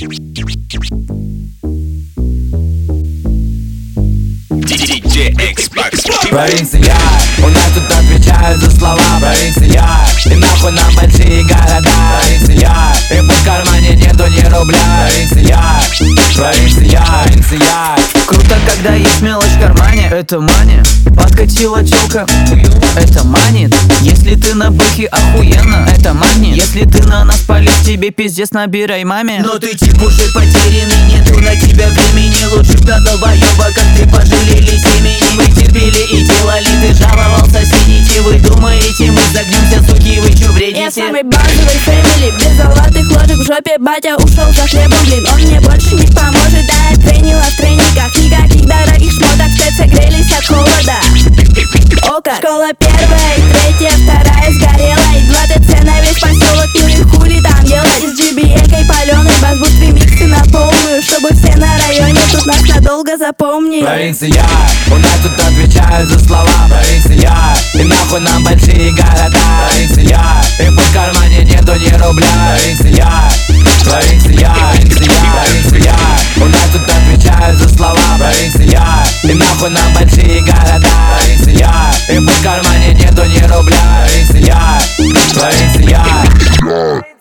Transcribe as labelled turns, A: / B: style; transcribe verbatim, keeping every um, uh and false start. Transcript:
A: Провинция, у нас тут отвечают за слова. Провинция, и нахуй нам большие города. Провинция, и в кармане нету ни рубля. Провинция, провинция, провинция.
B: Круто, когда есть мелочь в кармане. Это мания. Подкатила челка, это манит. Если ты на бэхе, охуенно, это магнит. Если ты на нас палишь, тебе пиздец набирай маме.
C: Но ты тип уже потерянный, нету на тебя времени. Лучше б на долбоёба, как ты, пожалели семени. Мы терпели и делали, ты жаловался, сидите. Вы думаете, мы загнемся, суки, вы чё бредите?
D: Я самый базовый фэмили, без золотых ложек в жопе. Батя ушел за хлебом, блин, он мне больше не поможет. Да, я тренила в тренингах, никаких дорогих шмоток. Все согрелись от холода. Ока, школа первая и третья, вторая сгорела. И два ТЦ на весь поселок, ну и хули там делать. С джи би эй-кой палёной, бас-буст ремиксы на полную, чтобы все на районе тут нас надолго запомнили.
A: Провинция, у нас тут отвечают за слова. Провинция, и нахуй нам большие города. Провинция, и в кармане нету ни рубля. Провинция, провинция, провинция, у нас тут отвечают за слова. Провинция, и нахуй нам большие города. Провинция, и в кармане нету ни рубля. Провинция, провинция.